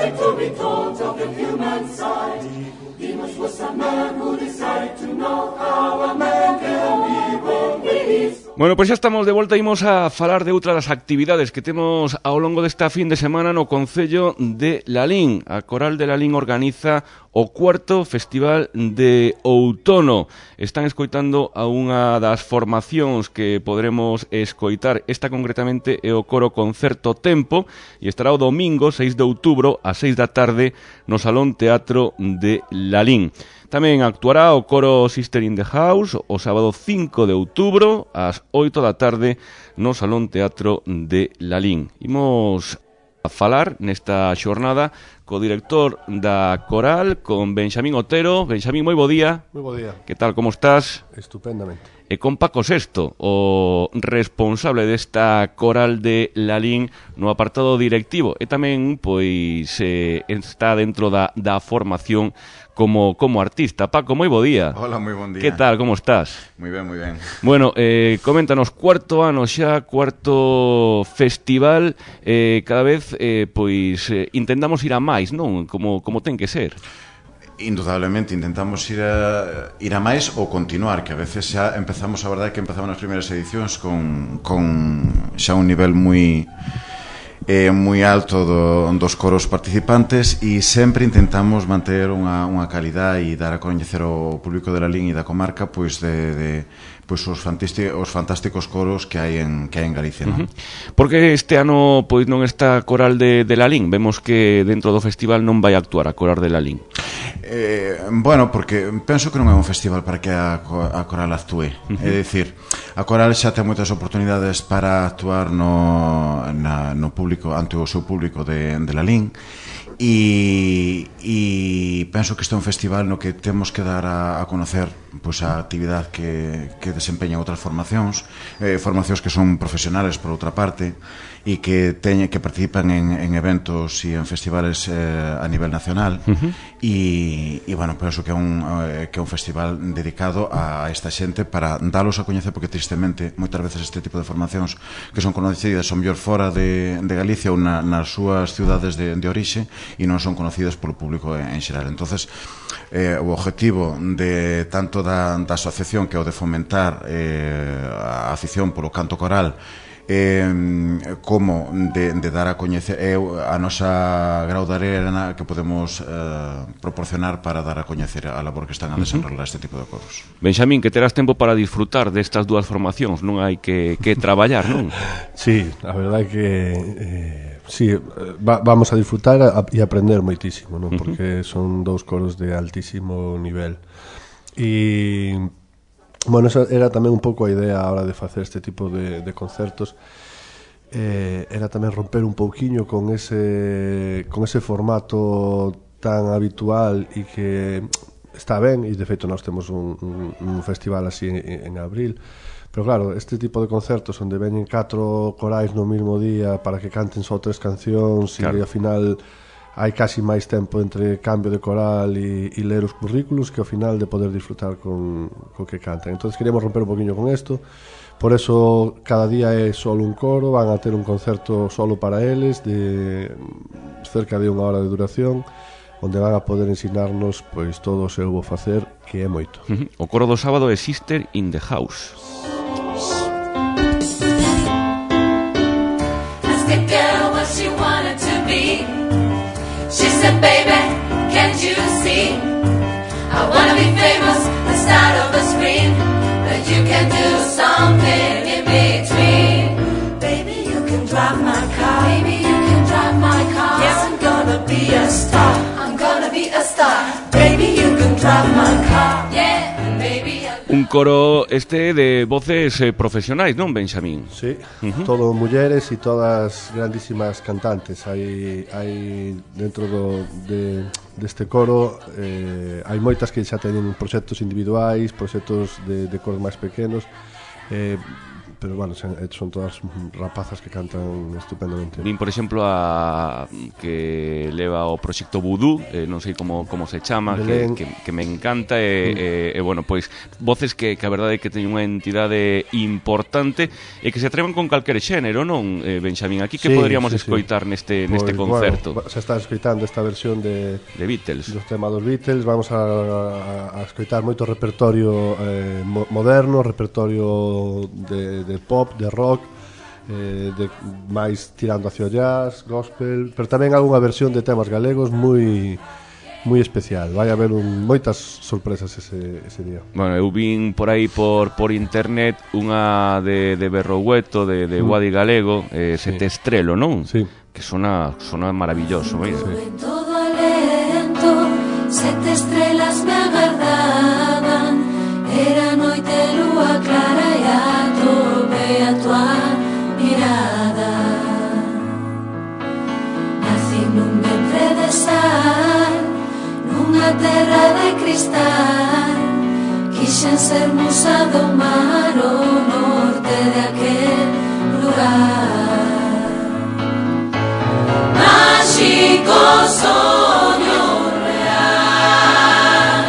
something to be told of the human side. He much was a man who decided to know how a man can be when we. Bueno, pois xa estamos de volta, imos a falar de outra das actividades que temos ao longo desta fin de semana no Concello de Lalín. A Coral de Lalín organiza o cuarto Festival de Outono. Están escoitando a unha das formacións que poderemos escoitar. Esta concretamente é o coro Concerto Tempo e estará o domingo 6 de outubro a 6 da tarde no Salón Teatro de Lalín. Tamén actuará o coro Sister in the House o sábado 5 de outubro ás 8 da tarde no Salón Teatro de Lalín. Imos a falar nesta xornada co director da Coral, con Benxamín Otero. Benxamín, moi bo día. Moi bo día. Que tal, como estás? Estupendamente. E con Paco Sesto, o responsable desta Coral de Lalín no apartado directivo e tamén pois está dentro da formación como artista. Paco, moi bo día. Hola, moi bon día. Que tal, como estás? Moi ben, moi ben. Bueno, coméntanos, cuarto ano xa, cuarto festival, cada vez pois intentamos ir a máis, non? Como ten que ser. Indudablemente intentamos ir a máis ou continuar, que a veces xa empezamos, a verdade que empezamos nas primeiras edicións con xa un nivel moi alto dos coros participantes, e sempre intentamos manter unha calidade e dar a coñecer ao público de Lalín e da comarca pois os fantásticos coros que hai en Galicia, non? Porque este ano pois non está a Coral de Lalín? Vemos que dentro do festival non vai actuar a Coral de Lalín. Bueno, porque penso que non é un festival para que a Coral actúe. É dicir, a Coral xa ten moitas oportunidades para actuar no público, ante o seu público de Lalín, e penso que este é un festival no que temos que dar a conocer pois a actividade que desempeñan outras formacións que son profesionales por outra parte, e que participan en eventos e en festivales a nivel nacional, e bueno, penso que é un festival dedicado a esta xente para dalos a coñecer, porque tristemente moitas veces este tipo de formacións que son conocidas son mellor fora de Galicia ou nas súas ciudades de orixe, e non son conocidas polo público en xeral. Entonces o objetivo de tanto da asociación, que é o de fomentar a afición polo canto coral, como de dar a coñecer a nosa grau de arena que podemos proporcionar para dar a coñecer a labor que están a desenrolar este tipo de coros. Benxamín, que terás tempo para disfrutar destas dúas formacións, non hai que traballar, non? Sí, a verdade é que sí, vamos a disfrutar e aprender moitísimo, non? Porque son dous coros de altísimo nivel. E bueno, esa era tamén un pouco a idea a hora de facer este tipo de concertos. Era tamén romper un pouquiño con ese formato tan habitual e que está ben, e de feito nós temos un festival así en abril. Pero claro, este tipo de concertos onde veñen 4 corais no mesmo día para que canten só 3 cancións, claro, e ao final hai casi máis tempo entre cambio de coral e ler os currículos que ao final de poder disfrutar con que cantan. Entón queríamos romper un poquinho con isto. Por eso cada día é solo un coro, van a ter un concerto solo para eles de cerca de 1 hora de duración, onde van a poder ensinarnos pois todo o seu bo facer, que é moito. O coro do sábado é Sister in the House. She said, baby, can't you see? I wanna be famous, the star of the screen, but you can do something in between. Baby, you can drive my car. Baby, you can drive my car. Yes, I'm gonna be a star. I'm gonna be a star. Baby, you can drive my car. Yeah, baby. Un coro de voces profesionais, non, Benxamín? Sí, todo mulleres e todas grandísimas cantantes. Hai dentro deste coro hai moitas que xa teñen proxectos individuais, proxectos de coros máis pequenos, pero bueno, son todas rapazas que cantan estupendamente. Vin, por exemplo, a que leva o proxecto Vudú, non sei como se chama, que me encanta, e bueno, pois voces que a verdade é que teñen unha entidade importante e que se atrevan con calquer xénero, non, Benxamín? Aquí que poderíamos escoitar neste concerto? Bueno, se está escoitando esta versión de Beatles, dos temas dos Beatles. Vamos a escoitar moito repertorio moderno, repertorio de pop, de rock, de máis tirando hacia o jazz, gospel, pero tamén algunha versión de temas galegos moi especial. Vai haber moitas sorpresas ese día. Bueno, eu vin por aí por internet unha de Berrogueto, de Guadi Galego, Sete Estrelo, non? Sí. Que sona maravilloso, mira. En todo aliento, sete estrelas me agardaban, era noite lúa clara e atopei a tua mirada. Nací nun ventre de sal, nunha terra de cristal, quixen ser musa do mar o norte de aquel lugar. Máxico soño real,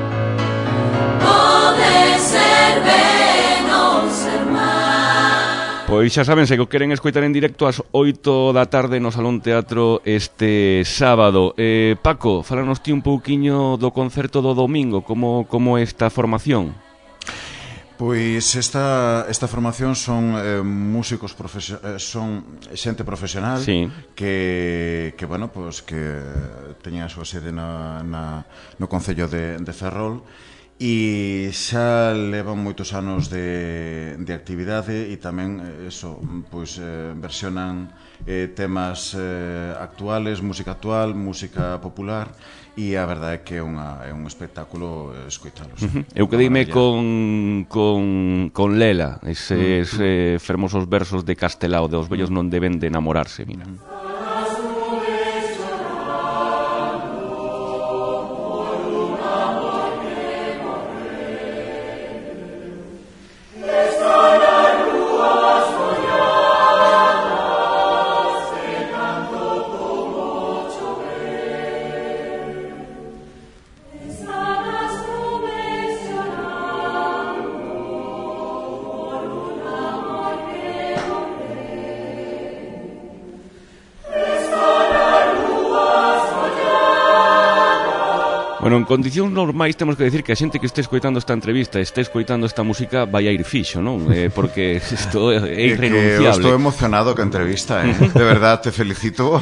pode ser ben ou ser mal. Pois xa saben, se que o queren escoitar en directo ás 8 da tarde no Salón Teatro este sábado. Paco, fálanos ti un pouquiño do concerto do domingo, como é esta formación? Pois esta formación son músicos son xente profesional, sí, que bueno, pois que teñen a súa sede no concello de Ferrol, e xa levan moitos anos de actividade, e tamén pois versionan temas actuales, música actual, música popular, e a verdade é que é un espectáculo escoitalos. Eu quedeime con Lela, eses fermosos versos de Castelao, de os vellos non deben de enamorarse, mira. Bueno, en condicións normais temos que decir que a xente que este escoitando esta entrevista, este escoitando esta música, vai a ir fixo, non? Porque isto é irrenunciable. Eu estou emocionado ca entrevista, de verdad, te felicito.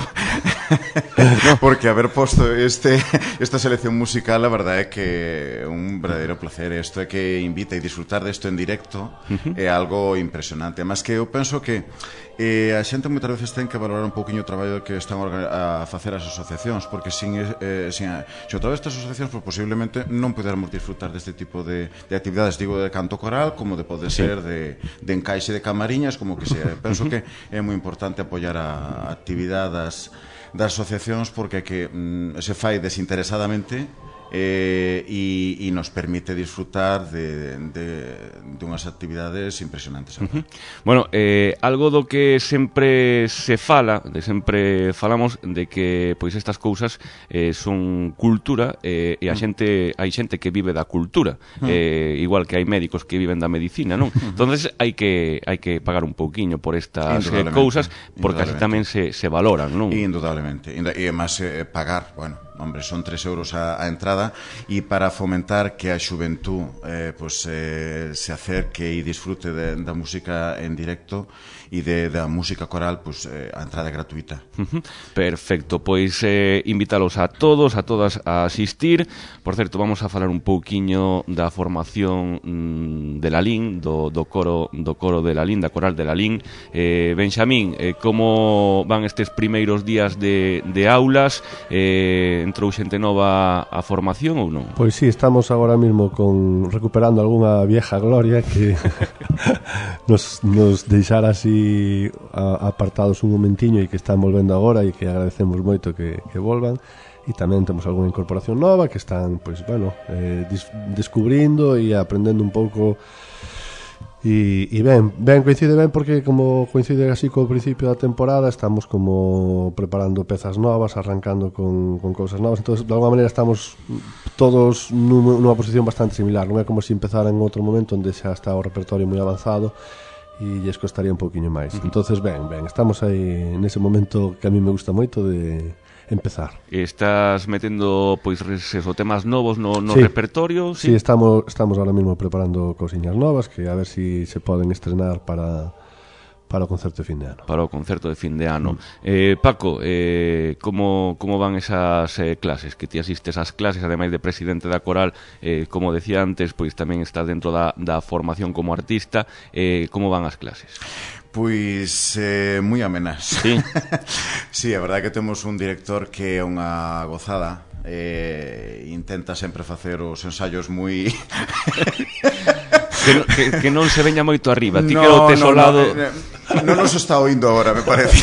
Porque haber posto esta selección musical, a verdade é que é un verdadeiro placer. Isto é que invita e disfrutar desto en directo é algo impresionante. Mas que eu penso que a xente moitas veces ten que valorar un pouquiño o traballo que están a facer as asociacións, porque se o traballo destas asociacións, pues, posiblemente non podermos disfrutar deste tipo de actividades, digo, de canto coral, como de pode ser de encaixe de camariñas, como que sea. Penso que é moi importante apoiar a actividade das asociacións, porque que se fai desinteresadamente e nos permite disfrutar de unhas actividades impresionantes. Bueno, algo do que sempre se fala, sempre falamos de que pois estas cousas son cultura, e hai xente que vive da cultura, igual que hai médicos que viven da medicina, non? Entonces hai que pagar un pouquiño por estas cousas, porque así tamén se valoran, non? Indudablemente, e máis pagar, bueno, hombre, son 3 euros a entrada, e para fomentar que a xuventú se acerque e disfrute da música en directo e da música coral, a entrada é gratuita. Perfecto, pois invítalos a todos, a todas a asistir. Por certo, vamos a falar un pouquiño da formación de Lalín, do coro de Lalín, da coral de Lalín. Benxamín, como van estes primeiros días de aulas? Entrou xente nova a formación ou non? Pois sí, estamos agora mesmo recuperando algunha vieja gloria que nos deixara así apartados un momentiño, e que están volvendo agora, e que agradecemos moito que volvan. E tamén temos algunha incorporación nova que están, pois, bueno, descubrindo e aprendendo un pouco E ben coincide ben porque como coincide así co principio da temporada estamos como preparando pezas novas, arrancando con cousas novas, entonces de alguma maneira estamos todos nunha posición bastante similar, non é como se empezara en outro momento onde xa está o repertorio moi avanzado e lles costaría un poquinho máis. Entonces ben, estamos aí nese momento que a mí me gusta moito de empezar. Estás metendo pois eso, temas novos no sí. repertorio? Sí, estamos ahora mismo preparando cousiñas novas que a ver si se poden estrenar para o concerto de fin de ano. Para o concerto de fin de ano. Paco, como van esas clases? Que ti asistes ás clases, ademais de presidente da coral, como decía antes, pois tamén estás dentro da formación como artista. Como van as clases? Pois moi amenas. Sí. Sí, a verdade é que temos un director que é unha gozada, intenta sempre facer os ensaios moi que non se veña moito arriba. Ti que o tes ao lado... Non nos está oindo agora, me parece.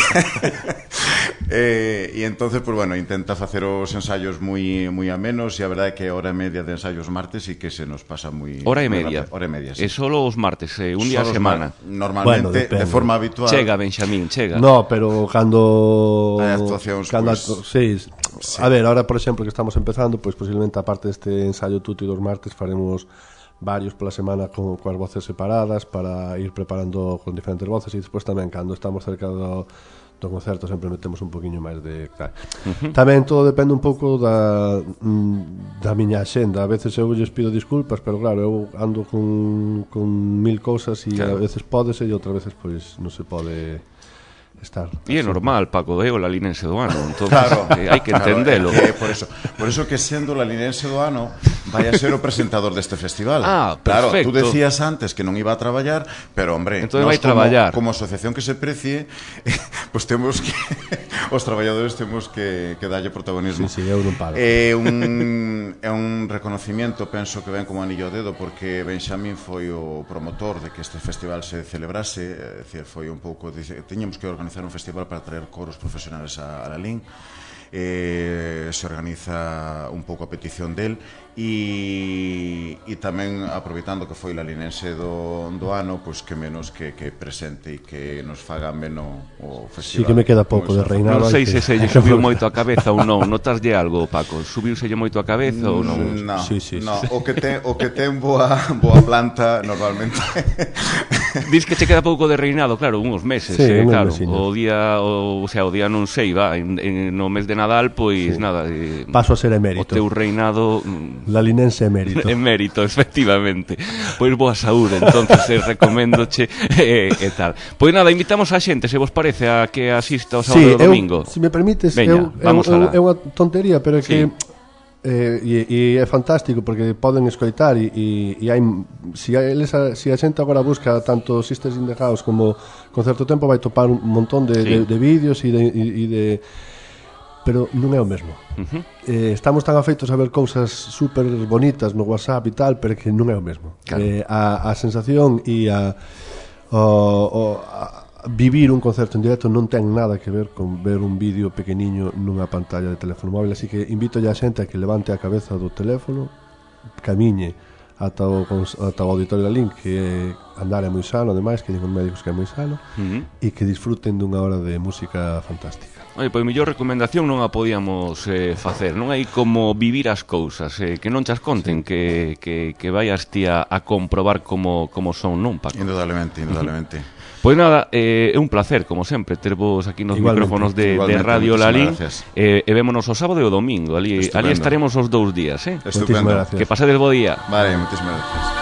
E entonces, pues bueno, intenta facer os ensaios moi amenos, e a verdade é que hora e media de ensaios martes e que se nos pasa moi... Hora e media? Hora e media, sí. É solo os martes, un día a semana? Normalmente, de forma habitual. Chega, Benxamín, chega. No, pero cando... Hai actuacións, sí. A ver, ahora, por exemplo, que estamos empezando, pois posiblemente, aparte deste ensayo tuti dos martes, faremos varios pola semana coas voces separadas para ir preparando con diferentes voces, e despois tamén cando estamos cerca do concerto sempre metemos un poquinho máis de... Tamén todo depende un pouco da miña axenda. A veces eu lles pido disculpas, pero claro, eu ando con mil cousas e a veces pódese e outras veces pois non se pode estar. E é normal, Paco, é o lalinense do ano, entonces claro, hai que entendelo. Por eso que sendo o lalinense do ano vai a ser o presentador deste festival. Perfecto. Claro, tú decías antes que non iba a traballar, pero hombre, entonces vai traballar. Como asociación que se precie, pues temos que os traballadores temos que darlle protagonismo. Sí, eu non paro. É un reconocimiento, penso que ven como anillo ao dedo, porque Benxamín foi o promotor de que este festival se celebrase, é dicir, foi un pouco, tiñamos que organizar un festival para traer coros profesionales a Lalín. Se organiza un pouco a petición del e tamén aproveitando que foi lalinense do ano, pois que menos que presente e que nos faga menos o festival. Sí, que me queda pouco de reinado. Non sei se lle subiu moito a cabeza ou non. Notaslle algo, Paco? Subiuselle moito a cabeza ou non? No, sí. o que ten boa planta normalmente. Dis que che queda pouco de reinado, claro, uns meses, sí, claro. O día non sei, no mes de Nadal, pois sí. Nada. Paso a ser emérito. O teu reinado... Lalinense emérito. Emérito, efectivamente. Pois boa saúde, entonces recoméndoche e tal. Pois nada, invitamos a xente, se vos parece, a que asista o sábado e o domingo. Se me permites, é unha tontería, pero é que... E é fantástico porque poden escoitar e hai, se a xente agora busca tanto Sisters in the House como Concerto Tempo, vai topar un montón de vídeos e de pero non é o mesmo. Estamos tan afeitos a ver cousas super bonitas no WhatsApp e tal, pero que non é o mesmo. Claro. A sensación e a vivir un concerto en directo non ten nada que ver con ver un vídeo pequeniño nunha pantalla de teléfono móvil, así que invito a xente a que levante a cabeza do teléfono, camiñe ata o auditorio da Lalín, que andar é moi sano, ademais, que digan médicos que é moi sano, e que disfruten dunha hora de música fantástica. Pois mellor recomendación non a podíamos facer. Non hai como vivir as cousas, que non chas conten, que vayas ti a comprobar como son, non, Paco? Indudablemente. Pois nada, é un placer, como sempre, tervos aquí nos micrófonos de Radio Lalín, e vémonos o sábado e o domingo. Ali estaremos os 2 días, Estupendo. Que pasedes bo día. Vale, moitísimas gracias.